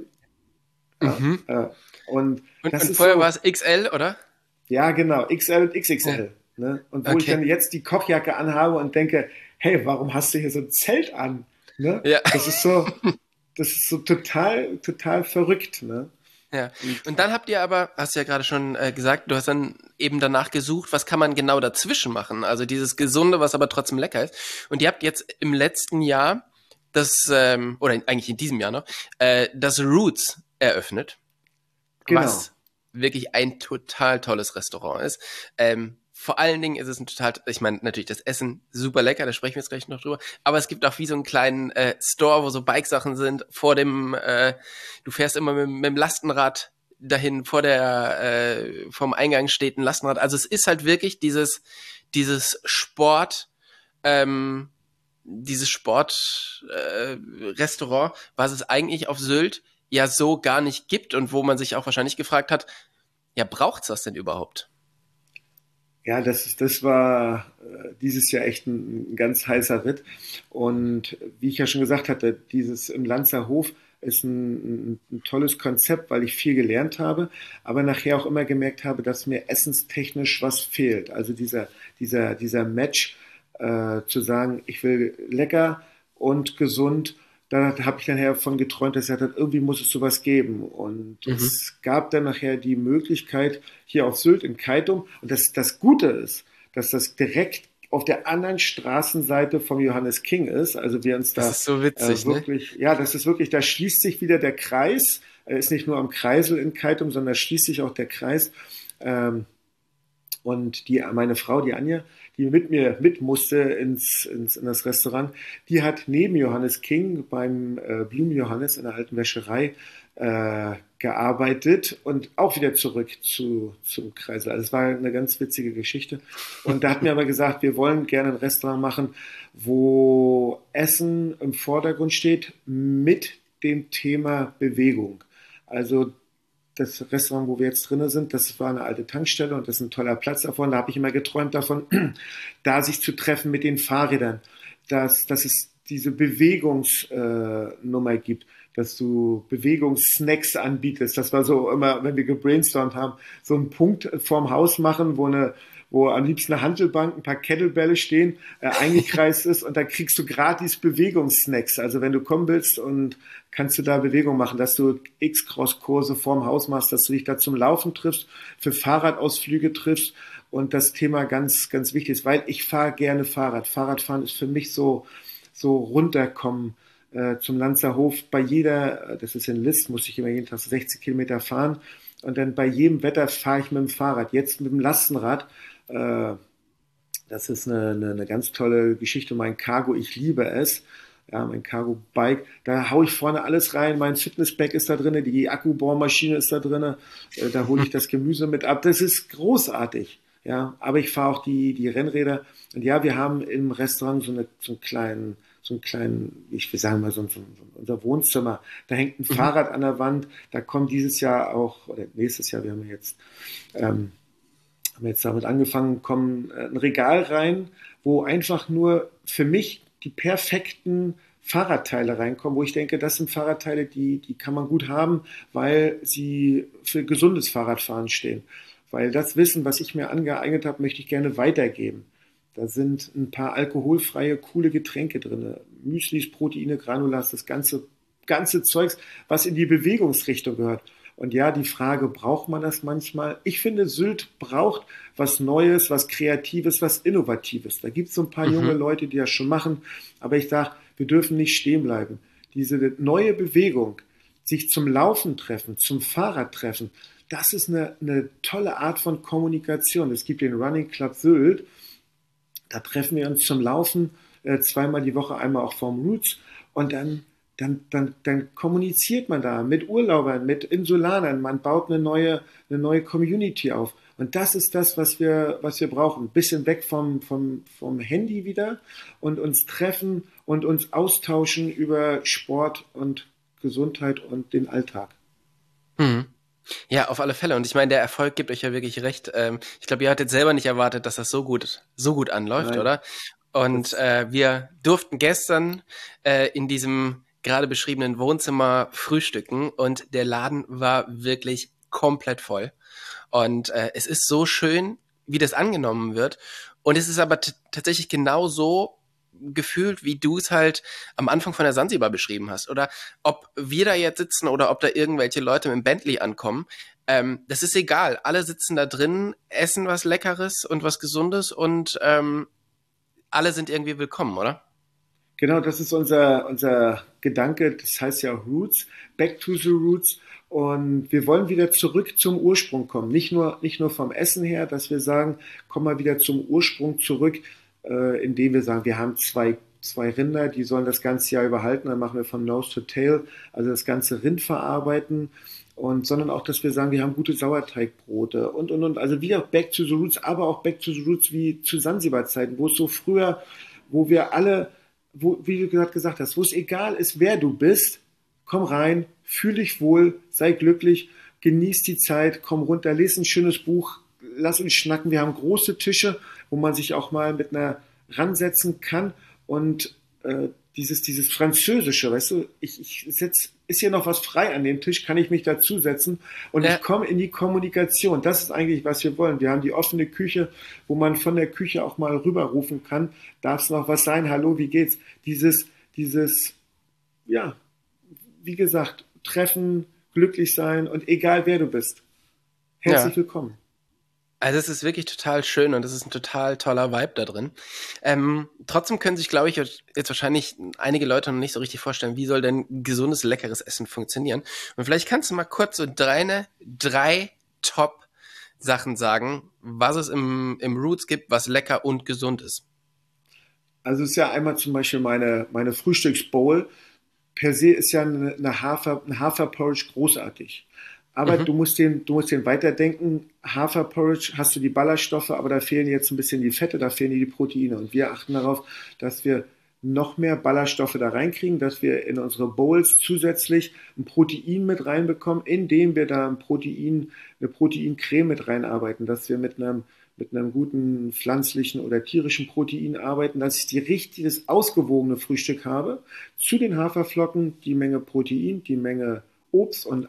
Und vorher war es XL, oder? Ja, genau. XL und XXL. Ne? Und wo ich dann jetzt die Kochjacke anhabe und denke, hey, warum hast du hier so ein Zelt an? Ne? Ja. Das ist so total, total verrückt. Ne? Ja. Und dann habt ihr aber, hast du ja gerade schon gesagt, du hast dann eben danach gesucht, was kann man genau dazwischen machen? Also dieses Gesunde, was aber trotzdem lecker ist. Und ihr habt jetzt im letzten Jahr oder eigentlich in diesem Jahr noch, das Roots eröffnet. Genau. Was wirklich ein total tolles Restaurant ist. Vor allen Dingen ist es ich meine, natürlich das Essen super lecker, da sprechen wir jetzt gleich noch drüber, aber es gibt auch wie so einen kleinen Store, wo so Bikesachen sind, du fährst immer mit dem Lastenrad dahin, vom Eingang steht ein Lastenrad, also es ist halt wirklich dieses Restaurant, was es eigentlich auf Sylt ja so gar nicht gibt und wo man sich auch wahrscheinlich gefragt hat, ja, braucht's das denn überhaupt? Ja, das war dieses Jahr echt ein ganz heißer Ritt. Und wie ich ja schon gesagt hatte, dieses im Lanzerhof ist ein tolles Konzept, weil ich viel gelernt habe, aber nachher auch immer gemerkt habe, dass mir essenstechnisch was fehlt. Also dieser Match zu sagen, ich will lecker und gesund. Da habe ich nachher von geträumt, dass ich gesagt habe, irgendwie muss es sowas geben. Und es gab dann nachher die Möglichkeit hier auf Sylt in Keitum. Und das Gute ist, dass das direkt auf der anderen Straßenseite vom Johannes King ist. Also wir uns da das ist so witzig, wirklich, ne? Ja, das ist wirklich, da schließt sich wieder der Kreis. Er ist nicht nur am Kreisel in Keitum, sondern da schließt sich auch der Kreis. Und meine Frau, die Anja, die mit mir mit musste in das Restaurant, die hat neben Johannes King beim Blumen Johannes in der alten Wäscherei gearbeitet und auch wieder zurück zum Kreisel. Also es war eine ganz witzige Geschichte. Und da hat mir aber gesagt, wir wollen gerne ein Restaurant machen, wo Essen im Vordergrund steht mit dem Thema Bewegung. Also das Restaurant, wo wir jetzt drin sind, das war eine alte Tankstelle und das ist ein toller Platz davon. Da habe ich immer geträumt davon, da sich zu treffen mit den Fahrrädern, dass es diese Bewegungsnummer gibt, dass du Bewegungssnacks anbietest. Das war so immer, wenn wir gebrainstormt haben, so einen Punkt vorm Haus machen, wo am liebsten eine Hantelbank, ein paar Kettlebälle stehen, eingekreist ist und da kriegst du gratis Bewegungssnacks. Also wenn du kommen willst und kannst du da Bewegung machen, dass du X-Cross-Kurse vorm Haus machst, dass du dich da zum Laufen triffst, für Fahrradausflüge triffst und das Thema ganz, ganz wichtig ist, weil ich fahre gerne Fahrrad. Fahrradfahren ist für mich so runterkommen zum Lanzerhof. Das ist in List, muss ich immer jeden Tag 60 Kilometer fahren und dann bei jedem Wetter fahre ich mit dem Fahrrad. Jetzt mit dem Lastenrad. Das ist eine ganz tolle Geschichte. Mein Cargo, ich liebe es. Ja, mein Cargo-Bike, da haue ich vorne alles rein. Mein Fitnessbag ist da drin, die Akkubohrmaschine ist da drin. Da hole ich das Gemüse mit ab. Das ist großartig. Ja, aber ich fahre auch die Rennräder. Und ja, wir haben im Restaurant so einen kleinen, ich will sagen mal, unser Wohnzimmer. Da hängt ein Fahrrad an der Wand. Da kommt dieses Jahr auch, oder nächstes Jahr, wir haben jetzt damit angefangen, kommen ein Regal rein, wo einfach nur für mich die perfekten Fahrradteile reinkommen, wo ich denke, das sind Fahrradteile, die kann man gut haben, weil sie für gesundes Fahrradfahren stehen. Weil das Wissen, was ich mir angeeignet habe, möchte ich gerne weitergeben. Da sind ein paar alkoholfreie, coole Getränke drin. Müslis, Proteine, Granulas, das ganze Zeugs, was in die Bewegungsrichtung gehört. Und ja, die Frage, braucht man das manchmal? Ich finde, Sylt braucht was Neues, was Kreatives, was Innovatives. Da gibt es so ein paar junge Leute, die das schon machen. Aber ich sage, wir dürfen nicht stehen bleiben. Diese neue Bewegung sich zum Laufen treffen, zum Fahrrad treffen. Das ist eine tolle Art von Kommunikation. Es gibt den Running Club Sylt. Da treffen wir uns zum Laufen zweimal die Woche, einmal auch vorm Roots. Und dann kommuniziert man da mit Urlaubern, mit Insulanern. Man baut eine neue Community auf. Und das ist das, was wir brauchen. Ein bisschen weg vom Handy wieder und uns treffen und uns austauschen über Sport und Gesundheit und den Alltag. Mhm. Ja, auf alle Fälle. Und ich meine, der Erfolg gibt euch ja wirklich recht. Ich glaube, ihr hattet selber nicht erwartet, dass das so gut anläuft, Nein, oder? Und wir durften gestern in diesem gerade beschriebenen Wohnzimmer frühstücken und der Laden war wirklich komplett voll. Und es ist so schön, wie das angenommen wird. Und es ist aber tatsächlich genau so gefühlt, wie du es halt am Anfang von der Sansibar beschrieben hast. Oder ob wir da jetzt sitzen oder ob da irgendwelche Leute mit dem Bentley ankommen, das ist egal. Alle sitzen da drin, essen was Leckeres und was Gesundes und alle sind irgendwie willkommen, oder? genau, das ist unser Gedanke. Das heißt ja auch Roots, Back to the Roots. Und wir wollen wieder zurück zum Ursprung kommen. Nicht nur vom Essen her, dass wir sagen, komm mal wieder zum Ursprung zurück, indem wir sagen, wir haben zwei Rinder, die sollen das ganze Jahr überhalten. Dann machen wir von Nose to Tail, also das ganze Rind verarbeiten. Sondern auch, dass wir sagen, wir haben gute Sauerteigbrote und. Also wieder Back to the Roots, aber auch Back to the Roots wie zu Sansibar-Zeiten, wo es so früher, wo wir alle, wie du gerade gesagt hast, wo es egal ist, wer du bist, komm rein, fühl dich wohl, sei glücklich, genieß die Zeit, komm runter, lese ein schönes Buch, lass uns schnacken. Wir haben große Tische, wo man sich auch mal mit einer ransetzen kann und dieses Französische, weißt du, ist hier noch was frei an dem Tisch, kann ich mich dazusetzen und Ja. ich komme in die Kommunikation. Das ist eigentlich, was wir wollen. Wir haben die offene Küche, wo man von der Küche auch mal rüberrufen kann. Darf es noch was sein? Hallo, wie geht's? Ja, wie gesagt, treffen, glücklich sein und egal wer du bist. Ja. Herzlich willkommen. Also es ist wirklich total schön und es ist ein total toller Vibe da drin. Trotzdem können sich, glaube ich, jetzt wahrscheinlich einige Leute noch nicht so richtig vorstellen, wie soll denn gesundes, leckeres Essen funktionieren. Und vielleicht kannst du mal kurz so drei Top-Sachen sagen, was es im Roots gibt, was lecker und gesund ist. Also es ist ja einmal zum Beispiel meine Frühstücksbowl. Per se ist ja ein Haferporridge großartig. Aber Mhm. du musst den weiterdenken. Haferporridge hast du die Ballaststoffe, aber da fehlen jetzt ein bisschen die Fette, da fehlen die Proteine. Und wir achten darauf, dass wir noch mehr Ballaststoffe da reinkriegen, dass wir in unsere Bowls zusätzlich ein Protein mit reinbekommen, indem wir da eine Proteincreme mit reinarbeiten, dass wir mit einem guten pflanzlichen oder tierischen Protein arbeiten, dass ich das ausgewogene Frühstück habe. Zu den Haferflocken die Menge Protein, die Menge Obst und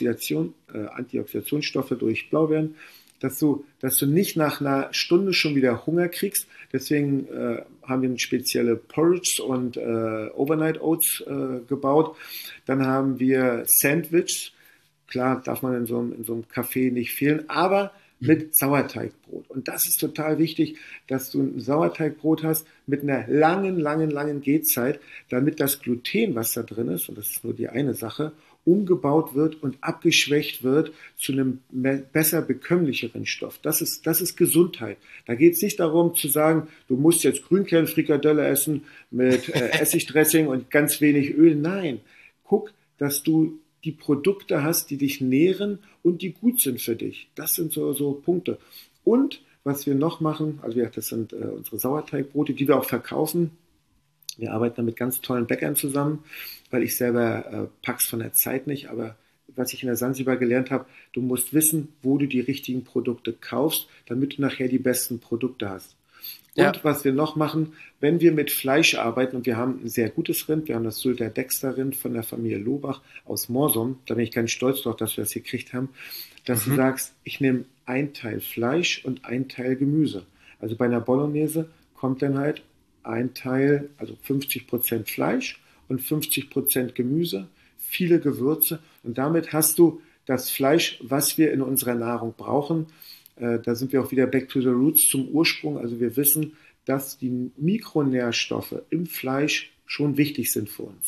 Antioxidationsstoffe durch Blaubeeren, dass du nicht nach einer Stunde schon wieder Hunger kriegst. Deswegen haben wir spezielle Porridge und Overnight Oats gebaut. Dann haben wir Sandwiches. Klar, darf man in so einem Café nicht fehlen, aber mit Sauerteigbrot. Und das ist total wichtig, dass du ein Sauerteigbrot hast mit einer langen Gehzeit, damit das Gluten, was da drin ist, und das ist nur die eine Sache, umgebaut wird und abgeschwächt wird zu einem besser bekömmlicheren Stoff. Das ist Gesundheit. Da geht es nicht darum zu sagen, du musst jetzt Grünkernfrikadelle essen mit Essigdressing und ganz wenig Öl. Nein, guck, dass du die Produkte hast, die dich nähren und die gut sind für dich. Das sind so Punkte. Und was wir noch machen, also das sind unsere Sauerteigbrote, die wir auch verkaufen. Wir arbeiten da mit ganz tollen Bäckern zusammen, weil ich selber pack's von der Zeit nicht, aber was ich in der Sansibar gelernt habe, du musst wissen, wo du die richtigen Produkte kaufst, damit du nachher die besten Produkte hast. Ja. Und was wir noch machen, wenn wir mit Fleisch arbeiten, und wir haben ein sehr gutes Rind, wir haben das Sylter Dexter Rind von der Familie Lobach aus Morsum, da bin ich ganz stolz drauf, dass wir das gekriegt haben, dass du sagst, ich nehme ein Teil Fleisch und ein Teil Gemüse. Also bei einer Bolognese kommt dann halt ein Teil, also 50% Fleisch und 50% Gemüse, viele Gewürze und damit hast du das Fleisch, was wir in unserer Nahrung brauchen. Da sind wir auch wieder back to the roots zum Ursprung. Also wir wissen, dass die Mikronährstoffe im Fleisch schon wichtig sind für uns.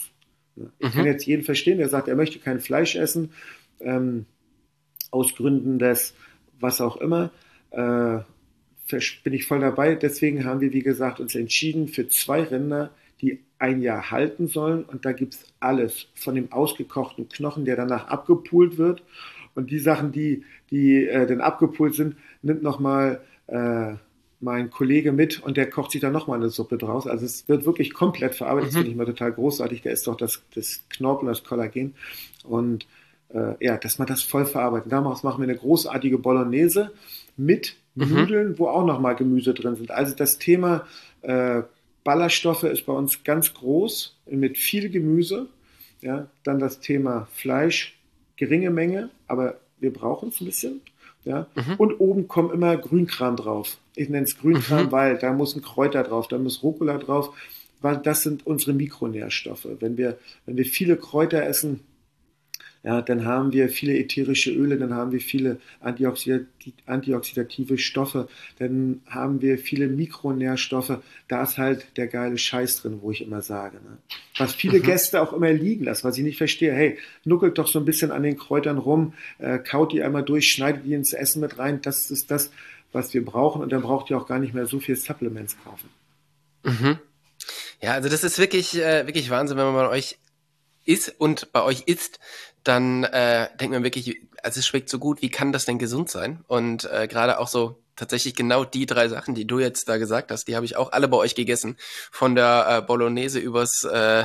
Ich kann jetzt jeden verstehen, der sagt, er möchte kein Fleisch essen, aus Gründen des was auch immer, bin ich voll dabei. Deswegen haben wir, wie gesagt, uns entschieden für 2 Rinder, die ein Jahr halten sollen. Und da gibt es alles, von dem ausgekochten Knochen, der danach abgepult wird. Und die Sachen, die dann abgepult sind, nimmt nochmal mein Kollege mit und der kocht sich dann nochmal eine Suppe draus. Also es wird wirklich komplett verarbeitet. Das finde ich mal total großartig. Der ist doch das Knorpel, das Kollagen. Und dass man das voll verarbeitet. Daraus machen wir eine großartige Bolognese mit Nudeln, wo auch nochmal Gemüse drin sind. Also das Thema Ballaststoffe ist bei uns ganz groß, mit viel Gemüse. Ja, dann das Thema Fleisch, geringe Menge, aber wir brauchen es ein bisschen. Ja? Und oben kommt immer Grünkram drauf. Ich nenne es Grünkram, weil da muss ein Kräuter drauf, da muss Rucola drauf, weil das sind unsere Mikronährstoffe. Wenn wir viele Kräuter essen, ja, dann haben wir viele ätherische Öle, dann haben wir viele antioxidative Stoffe, dann haben wir viele Mikronährstoffe. Da ist halt der geile Scheiß drin, wo ich immer sage. Ne? Was viele Gäste auch immer liegen lassen, was ich nicht verstehe. Hey, nuckelt doch so ein bisschen an den Kräutern rum, kaut die einmal durch, schneidet die ins Essen mit rein. Das ist das, was wir brauchen. Und dann braucht ihr auch gar nicht mehr so viel Supplements kaufen. Ja, also das ist wirklich, wirklich Wahnsinn, wenn man bei euch ist und bei euch isst, dann denkt man wirklich, also es schmeckt so gut, wie kann das denn gesund sein? Und gerade auch so tatsächlich genau die 3 Sachen, die du jetzt da gesagt hast, die habe ich auch alle bei euch gegessen. Von der Bolognese übers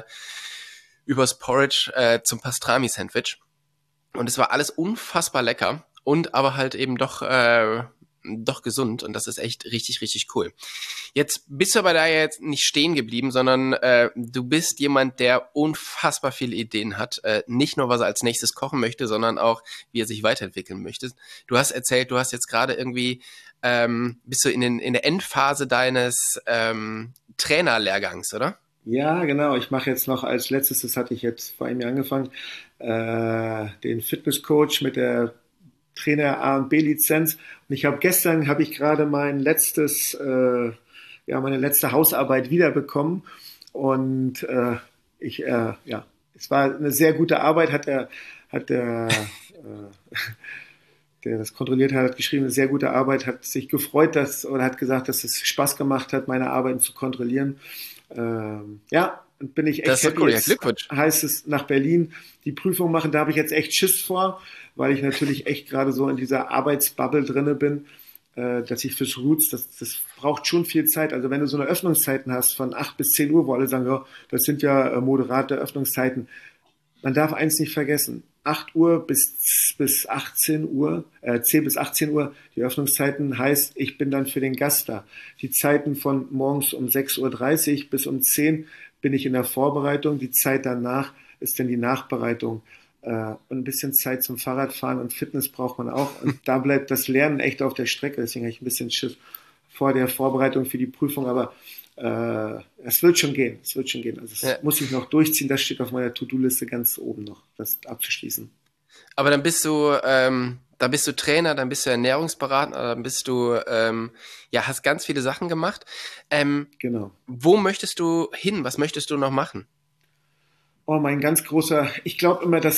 Porridge zum Pastrami-Sandwich. Und es war alles unfassbar lecker und aber halt eben doch gesund und das ist echt richtig, richtig cool. Jetzt bist du aber da jetzt nicht stehen geblieben, sondern du bist jemand, der unfassbar viele Ideen hat. Nicht nur, was er als nächstes kochen möchte, sondern auch, wie er sich weiterentwickeln möchte. Du hast erzählt, du hast jetzt gerade irgendwie, bist du in der Endphase deines Trainerlehrgangs, oder? Ja, genau. Ich mache jetzt noch als letztes, das hatte ich jetzt vor einem Jahr angefangen, den Fitnesscoach mit der Trainer A und B Lizenz. Und gestern habe ich gerade meine letzte Hausarbeit wiederbekommen. Und es war eine sehr gute Arbeit, der das kontrolliert hat geschrieben, eine sehr gute Arbeit, hat sich gefreut, hat gesagt, dass es Spaß gemacht hat, meine Arbeiten zu kontrollieren. Und bin ich echt das ist happy. Cool, ja, Glückwunsch. Heißt es nach Berlin die Prüfung machen, da habe ich jetzt echt Schiss vor, weil ich natürlich echt gerade so in dieser Arbeitsbubble drinne bin, dass ich fürs Roots, das braucht schon viel Zeit. Also wenn du so eine Öffnungszeiten hast von 8 bis 10 Uhr, wo alle sagen, ja, das sind ja moderate Öffnungszeiten. Man darf eins nicht vergessen, 8 Uhr bis 18 Uhr, 10 bis 18 Uhr, die Öffnungszeiten heißt, ich bin dann für den Gast da. Die Zeiten von morgens um 6:30 Uhr bis um 10 bin ich in der Vorbereitung. Die Zeit danach ist dann die Nachbereitung. Und ein bisschen Zeit zum Fahrradfahren und Fitness braucht man auch. Und da bleibt das Lernen echt auf der Strecke. Deswegen habe ich ein bisschen Schiss vor der Vorbereitung für die Prüfung. Aber es wird schon gehen. Es wird schon gehen. Also das muss ich noch durchziehen. Das steht auf meiner To-Do-Liste ganz oben noch, das abzuschließen. Aber dann bist du Trainer, dann bist du Ernährungsberater, dann bist du, hast ganz viele Sachen gemacht. Genau. Wo möchtest du hin? Was möchtest du noch machen? Oh, ich glaube immer, das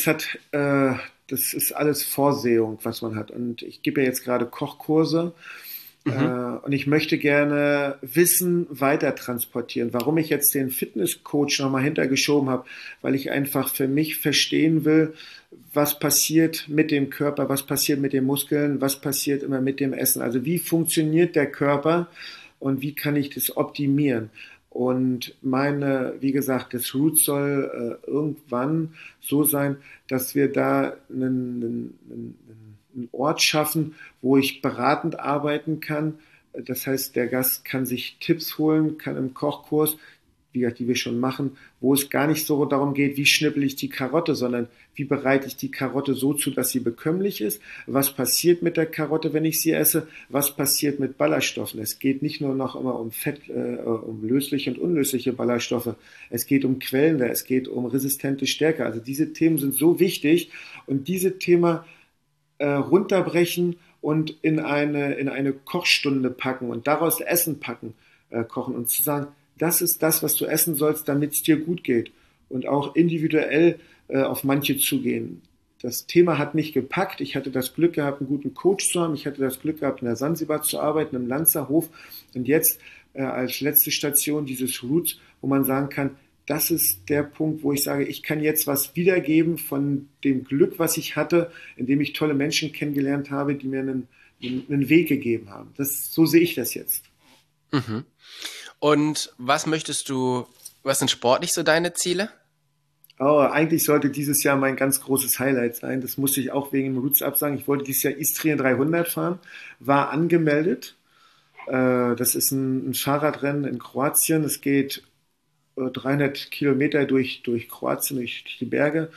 ist alles Vorsehung, was man hat. Und ich gebe ja jetzt gerade Kochkurse. Und ich möchte gerne Wissen weiter transportieren. Warum ich jetzt den Fitnesscoach nochmal hintergeschoben habe, weil ich einfach für mich verstehen will, was passiert mit dem Körper, was passiert mit den Muskeln, was passiert immer mit dem Essen. Also wie funktioniert der Körper und wie kann ich das optimieren? Und wie gesagt, das Roots soll irgendwann so sein, dass wir da einen Ort schaffen, wo ich beratend arbeiten kann. Das heißt, der Gast kann sich Tipps holen, kann im Kochkurs, wie gesagt, die wir schon machen, wo es gar nicht so darum geht, wie schnippel ich die Karotte, sondern wie bereite ich die Karotte so zu, dass sie bekömmlich ist. Was passiert mit der Karotte, wenn ich sie esse? Was passiert mit Ballaststoffen? Es geht nicht nur noch immer um um lösliche und unlösliche Ballaststoffe. Es geht um quellende, es geht um resistente Stärke. Also diese Themen sind so wichtig und diese Themen runterbrechen und in eine Kochstunde packen und daraus Essen kochen und zu sagen, das ist das, was du essen sollst, damit es dir gut geht. und auch individuell auf manche zugehen. Das Thema hat mich gepackt. Ich hatte das Glück gehabt, einen guten Coach zu haben. Ich hatte das Glück gehabt, in der Sansibar zu arbeiten, im Lanzerhof. Und jetzt als letzte Station dieses Roots, wo man sagen kann, das ist der Punkt, wo ich sage, ich kann jetzt was wiedergeben von dem Glück, was ich hatte, indem ich tolle Menschen kennengelernt habe, die mir einen Weg gegeben haben. So sehe ich das jetzt. Mhm. Und was sind sportlich so deine Ziele? Oh, eigentlich sollte dieses Jahr mein ganz großes Highlight sein. Das musste ich auch wegen dem Roots absagen. Ich wollte dieses Jahr Istrien 300 fahren, war angemeldet. Das ist ein Fahrradrennen in Kroatien. Es geht 300 Kilometer durch Kroatien, durch die Berge.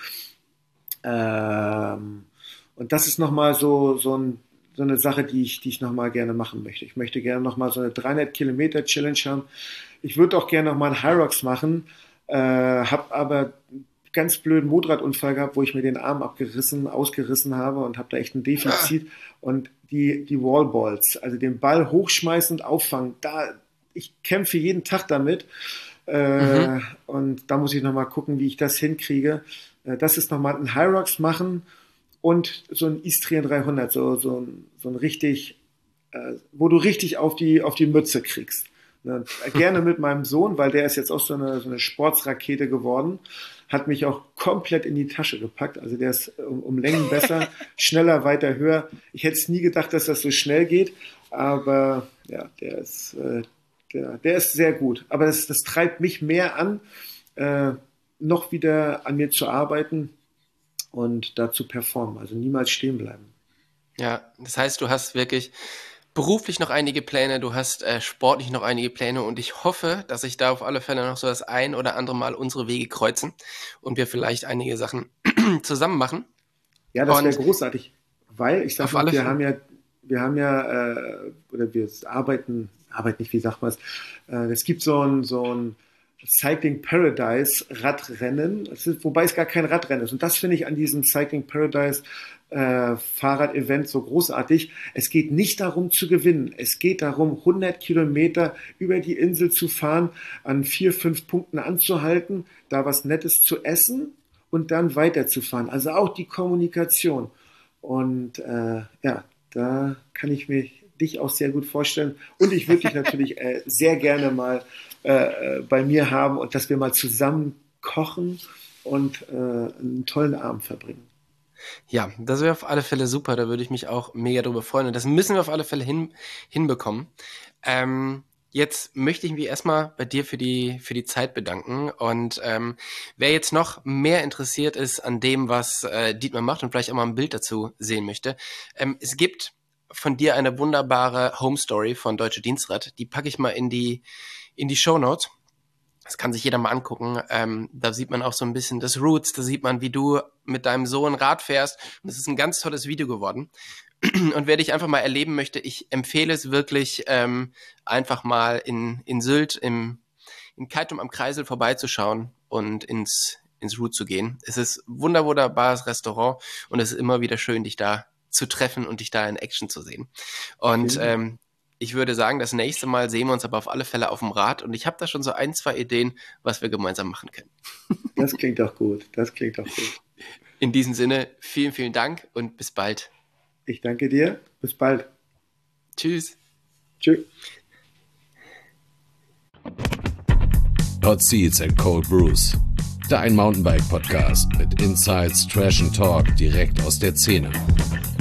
Und das ist nochmal so eine Sache, die ich nochmal gerne machen möchte. Ich möchte gerne nochmal so eine 300 Kilometer Challenge haben. Ich würde auch gerne nochmal einen Hyrox machen, habe aber ganz blöden Motorradunfall gehabt, wo ich mir den Arm ausgerissen habe und habe da echt ein Defizit. Und die Wallballs, also den Ball hochschmeißen und auffangen, ich kämpfe jeden Tag damit. Und da muss ich nochmal gucken, wie ich das hinkriege. Das ist nochmal ein Hyrox machen und so ein Istrien 300, so ein richtig, wo du richtig auf die Mütze kriegst. Ne? Gerne mit meinem Sohn, weil der ist jetzt auch so eine Sportsrakete geworden, hat mich auch komplett in die Tasche gepackt. Also der ist um Längen besser, schneller, weiter, höher. Ich hätte es nie gedacht, dass das so schnell geht, aber ja, der ist sehr gut. Aber das treibt mich mehr an, noch wieder an mir zu arbeiten und da zu performen. Also niemals stehen bleiben. Ja, das heißt, du hast wirklich beruflich noch einige Pläne, du hast sportlich noch einige Pläne und ich hoffe, dass sich da auf alle Fälle noch so das ein oder andere Mal unsere Wege kreuzen und wir vielleicht einige Sachen zusammen machen. Ja, das wäre großartig, weil ich sage mal, wir arbeiten nicht, wie sagt man es? Es gibt so ein Cycling Paradise Radrennen, wobei es gar kein Radrennen ist. Und das finde ich an diesem Cycling Paradise Fahrrad-Event so großartig. Es geht nicht darum zu gewinnen. Es geht darum, 100 Kilometer über die Insel zu fahren, an 4, 5 Punkten anzuhalten, da was Nettes zu essen und dann weiterzufahren. Also auch die Kommunikation. Und ja, da kann ich dich auch sehr gut vorstellen. Und ich würde dich natürlich sehr gerne mal bei mir haben und dass wir mal zusammen kochen und einen tollen Abend verbringen. Ja, das wäre auf alle Fälle super. Da würde ich mich auch mega drüber freuen. Und das müssen wir auf alle Fälle hinbekommen. Jetzt möchte ich mich erstmal bei dir für die Zeit bedanken. Und wer jetzt noch mehr interessiert ist an dem, was Dietmar macht und vielleicht auch mal ein Bild dazu sehen möchte, es gibt von dir eine wunderbare Home Story von Deutsche Dienstrat. Die packe ich mal in die Shownotes. Das kann sich jeder mal angucken. Da sieht man auch so ein bisschen das Roots. Da sieht man, wie du mit deinem Sohn Rad fährst. Und es ist ein ganz tolles Video geworden. Und wer dich einfach mal erleben möchte, ich empfehle es wirklich, einfach mal in Sylt, in Keitum am Kreisel vorbeizuschauen und ins Root zu gehen. Es ist ein wunderbares Restaurant und es ist immer wieder schön, dich da zu treffen und dich da in Action zu sehen. Und ich würde sagen, das nächste Mal sehen wir uns aber auf alle Fälle auf dem Rad und ich habe da schon so 1, 2 Ideen, was wir gemeinsam machen können. Das klingt doch gut. In diesem Sinne, vielen, vielen Dank und bis bald. Ich danke dir. Bis bald. Tschüss. Tschüss. Hot Seats and Cold Brews. Dein Mountainbike-Podcast mit Insights, Trash and Talk direkt aus der Szene.